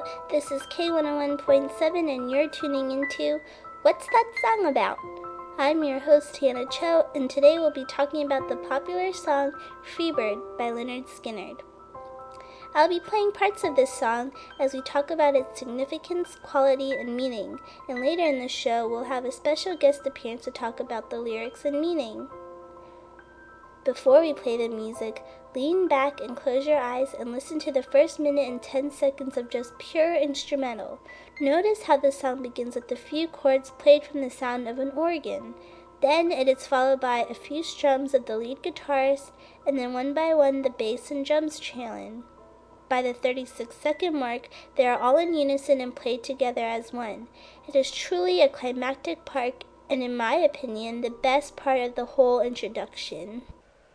Hello, this is K101.7 and you're tuning into What's That Song About? I'm your host Hannah Cho, and today we'll be talking about the popular song Freebird by Lynyrd Skynyrd. I'll be playing parts of this song as we talk about its significance, quality, and meaning, and later in the show we'll have a special guest appearance to talk about the lyrics and meaning. Before we play the music, lean back and close your eyes and listen to the first minute and 10 seconds of just pure instrumental. Notice how the song begins with a few chords played from the sound of an organ. Then it is followed by a few strums of the lead guitarist, and then one by one the bass and drums trail in. By the 36-second mark, they are all in unison and played together as one. It is truly a climactic part, and in my opinion, the best part of the whole introduction.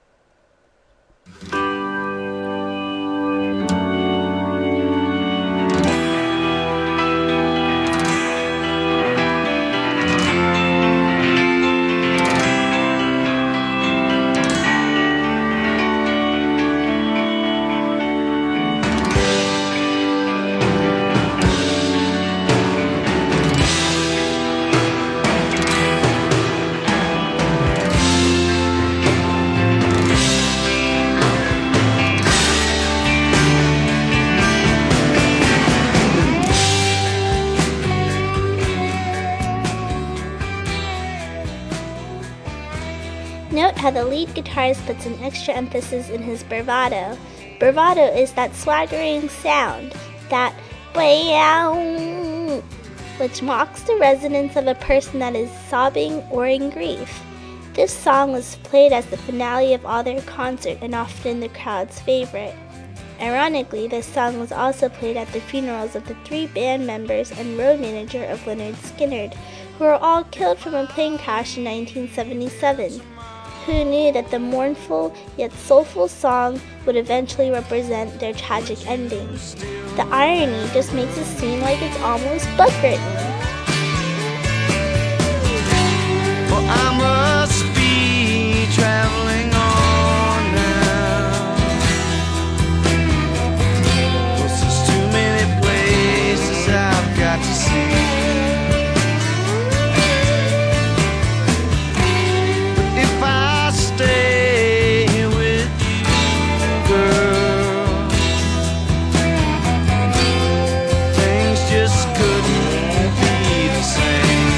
Note how the lead guitarist puts an extra emphasis in his bravado. Bravado is that swaggering sound, that bam, which mocks the resonance of a person that is sobbing or in grief. This song was played as the finale of all their concert and often the crowd's favorite. Ironically, this song was also played at the funerals of the 3 band members and road manager of Lynyrd Skynyrd, who were all killed from a plane crash in 1977. Who knew that the mournful yet soulful song would eventually represent their tragic ending? The irony just makes it seem like it's almost book-written. Well, I must be traveling on now. Well, there's too many places I've got to see. Stay with you, girl. Things just couldn't be the same.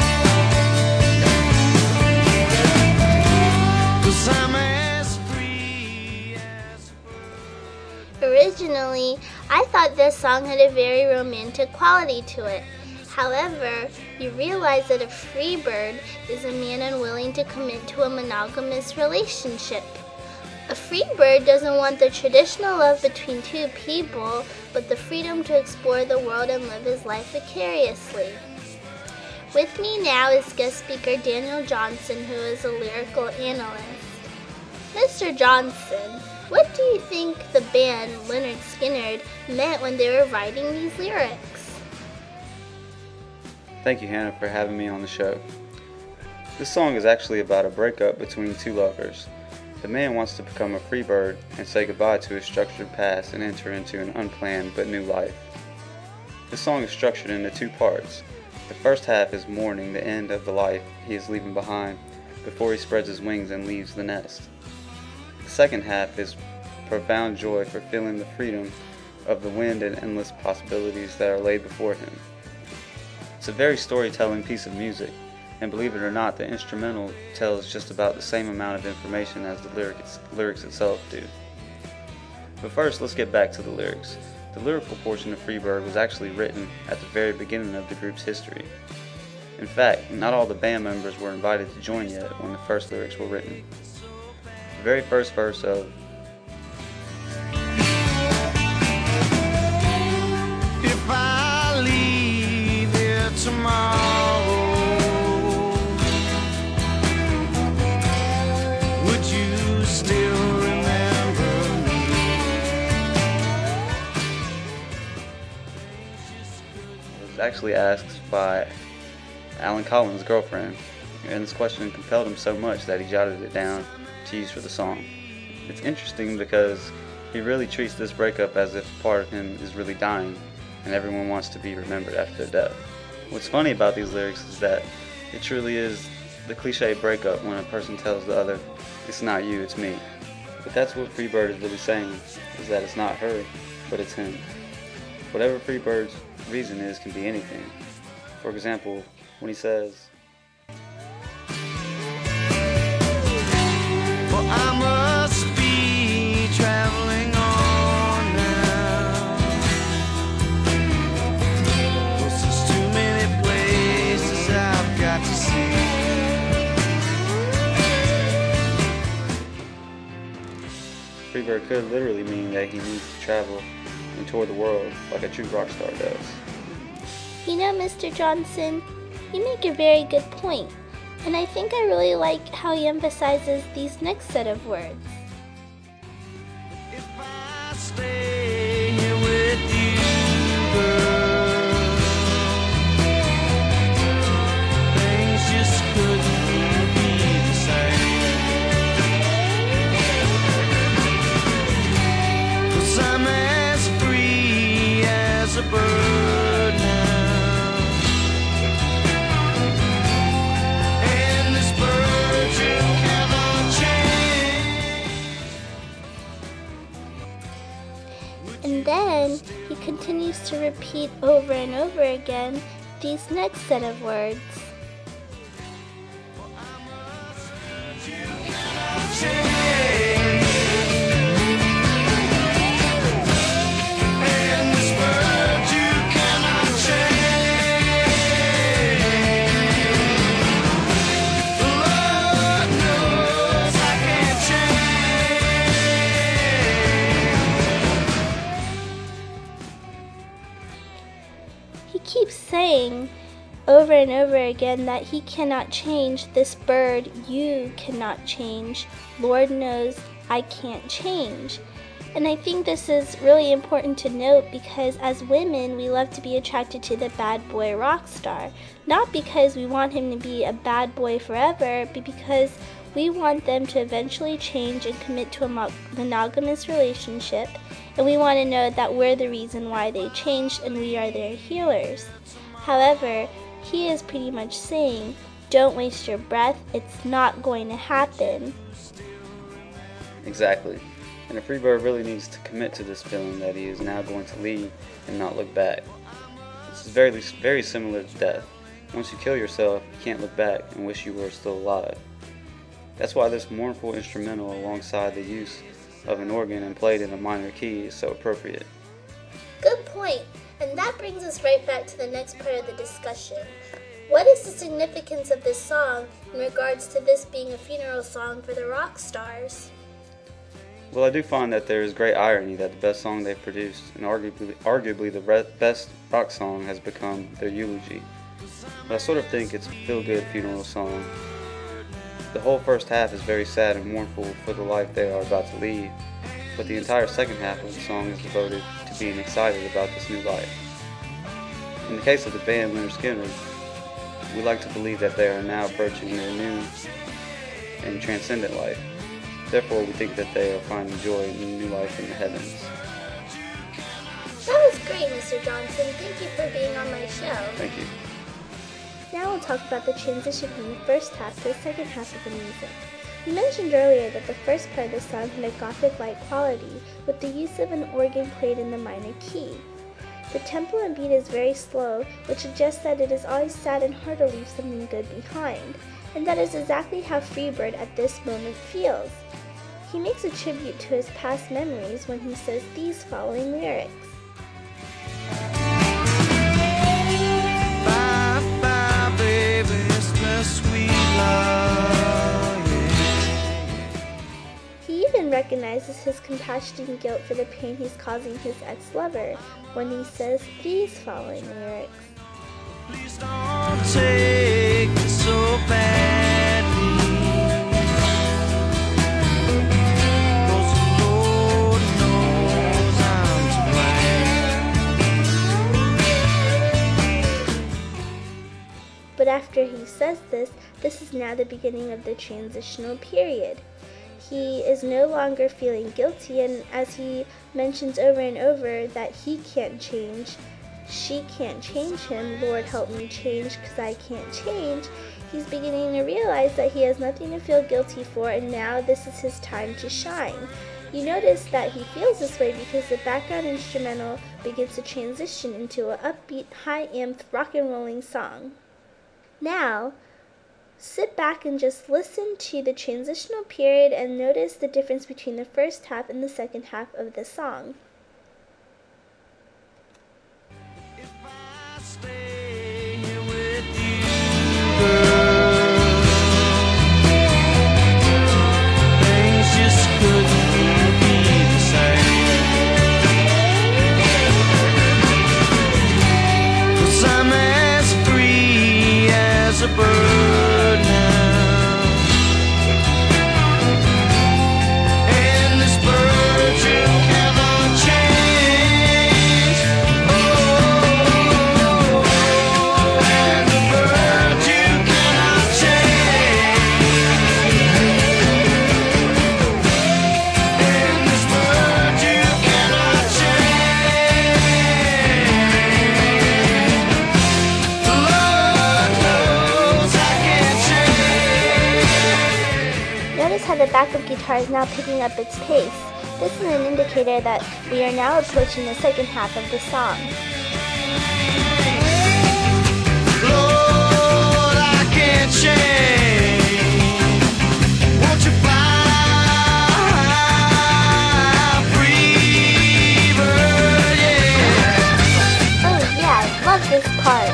'Cause I'm as free as bird. Originally, I thought this song had a very romantic quality to it. However, you realize that a free bird is a man unwilling to commit to a monogamous relationship. A free bird doesn't want the traditional love between 2 people, but the freedom to explore the world and live his life vicariously. With me now is guest speaker Daniel Johnson, who is a lyrical analyst. Mr. Johnson, what do you think the band Lynyrd Skynyrd meant when they were writing these lyrics? Thank you, Hannah, for having me on the show. This song is actually about a breakup between 2 lovers. The man wants to become a free bird and say goodbye to his structured past and enter into an unplanned but new life. This song is structured into 2 parts. The first half is mourning the end of the life he is leaving behind before he spreads his wings and leaves the nest. The second half is profound joy for feeling the freedom of the wind and endless possibilities that are laid before him. It's a very storytelling piece of music, and believe it or not, the instrumental tells just about the same amount of information as the lyrics itself do. But first, let's get back to the lyrics. The lyrical portion of Freebird was actually written at the very beginning of the group's history. In fact, not all the band members were invited to join yet when the first lyrics were written. The very first verse of If I leave here tomorrow, would you still remember me? was actually asked by Alan Collins' girlfriend, and this question compelled him so much that he jotted it down to use for the song. It's interesting because he really treats this breakup as if part of him is really dying, and everyone wants to be remembered after their death. What's funny about these lyrics is that it truly is the cliche breakup when a person tells the other, "It's not you, it's me." But that's what Freebird is really saying, is that it's not her, but it's him. Whatever Freebird's reason is can be anything. For example, when he says, "For I must be traveling on now. 'Cause there's too many places I've got to see." Freebird could literally mean that he needs to travel and tour the world like a true rock star does. You know, Mr. Johnson, you make a very good point, and I think I really like how he emphasizes these next set of words. If I stay here with you, girl, things just couldn't be the same. 'Cause I'm as free as a bird now, and this bird you cannot change. And then he continues to repeat over and over again these next set of words. And this bird you cannot change. Lord knows I can't change. He keeps saying over and over again that he cannot change this bird, you cannot change. Lord knows I can't change. And I think this is really important to note because as women, we love to be attracted to the bad boy rock star. Not because we want him to be a bad boy forever, but because we want them to eventually change and commit to a monogamous relationship. And we want to know that we're the reason why they changed and we are their healers. However, he is pretty much saying, don't waste your breath, it's not going to happen. Exactly. And a Freebird really needs to commit to this feeling that he is now going to leave and not look back. This is very, very similar to death. Once you kill yourself, you can't look back and wish you were still alive. That's why this mournful instrumental alongside the use of an organ and played in a minor key is so appropriate. Good point. And that brings us right back to the next part of the discussion. What is the significance of this song in regards to this being a funeral song for the rock stars? Well, I do find that there is great irony that the best song they've produced, and arguably the best rock song, has become their eulogy. But I sort of think it's a feel-good funeral song. The whole first half is very sad and mournful for the life they are about to leave, but the entire second half of the song is devoted to being excited about this new life. In the case of the band Lynyrd Skynyrd, we like to believe that they are now approaching their new and transcendent life. Therefore, we think that they are finding joy in the new life in the heavens. That was great, Mr. Johnson. Thank you for being on my show. Thank you. Now we'll talk about the transition from the first half to the second half of the music. You mentioned earlier that the first part of the song had a gothic-like quality with the use of an organ played in the minor key. The tempo and beat is very slow, which suggests that it is always sad and hard to leave something good behind, and that is exactly how Freebird at this moment feels. He makes a tribute to his past memories when he says these following lyrics. Bye, bye, baby, it's my sweet love, yeah. He even recognizes his compassion and guilt for the pain he's causing his ex-lover when he says these following lyrics. Please don't take it so badly, 'cause the Lord knows I'm to blame. But after he says this is now the beginning of the transitional period. He is no longer feeling guilty, and as he mentions over and over that he can't change, she can't change him, Lord help me change 'cause I can't change, he's beginning to realize that he has nothing to feel guilty for, and now this is his time to shine. You notice that he feels this way because the background instrumental begins to transition into an upbeat, high-amped, rock and rolling song. Now, sit back and just listen to the transitional period and notice the difference between the first half and the second half of the song. If I stay here with you, girl, things just couldn't be the same. 'Cause I'm as free as a bird now, and this bird you cannot change. Oh, and the bird you cannot change, and this bird you cannot change. Lord knows I can't change. Notice how the backup guitar is now picking up its pace. This is an indicator that we are now approaching the second half of the song. Lord, I can't change. Won't you fly free, bird? Yeah. Oh yeah, I love this part.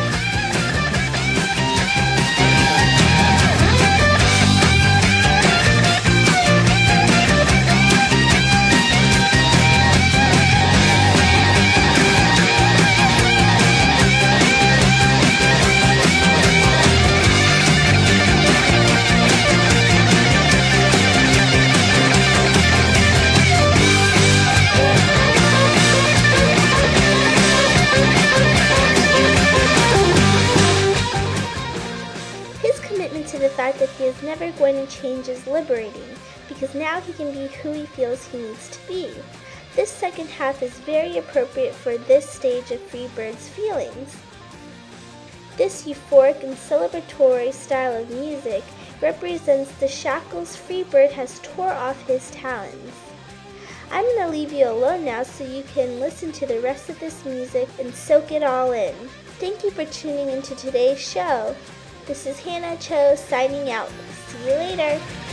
His commitment to the fact that he is never going to change is liberating, because now he can be who he feels he needs to be. This second half is very appropriate for this stage of Freebird's feelings. This euphoric and celebratory style of music represents the shackles Freebird has tore off his talons. I'm going to leave you alone now so you can listen to the rest of this music and soak it all in. Thank you for tuning into today's show. This is Hannah Cho signing out. See you later.